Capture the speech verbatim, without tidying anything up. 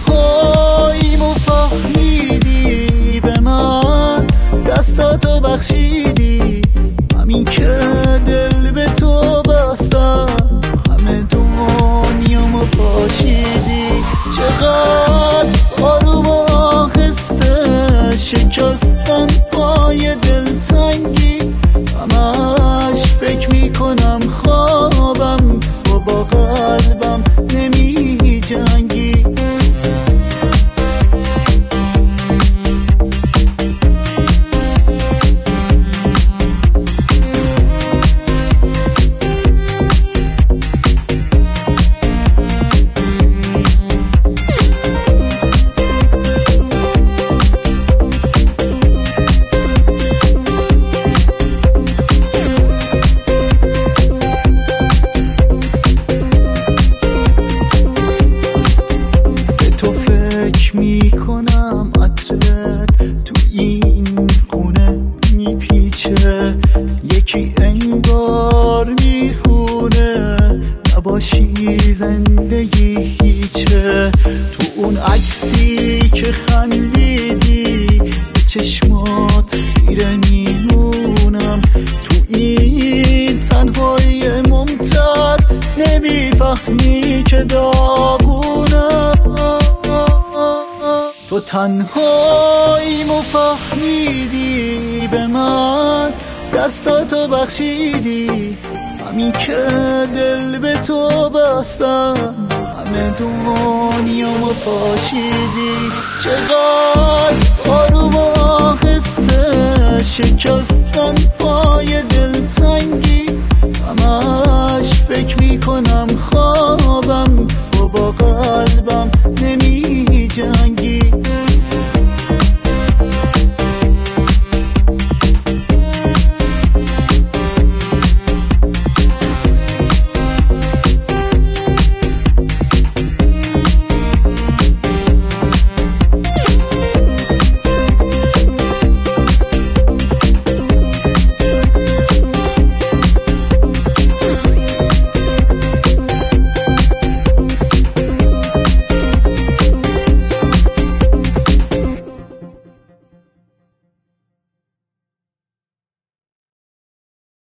تنهاییمو فهمیدی به من، دستاتو بخشیدی، همین که دل به تو بستم، همه دنیامو پاشیدی. چقدر آروم و آهسته شکستم پای دلتنگی، همش فکر میکنم خوابم تو با قلبم نمی جنگی. میکنم عطرت تو این خونه میپیچه، یکی انگار میخونه نباشی زندگی هیچه. تو اون عکسی که خندیدی به چشمات خیره میمونم، تو این تنهایی ممتد نمیفهمی که داغونم. تو تنهاییمو فهمیدی به من، دستاتو بخشیدی، همین که دل به تو بستم، همه دنیامو پاشیدی. چقدر آروم و آهسته شکستم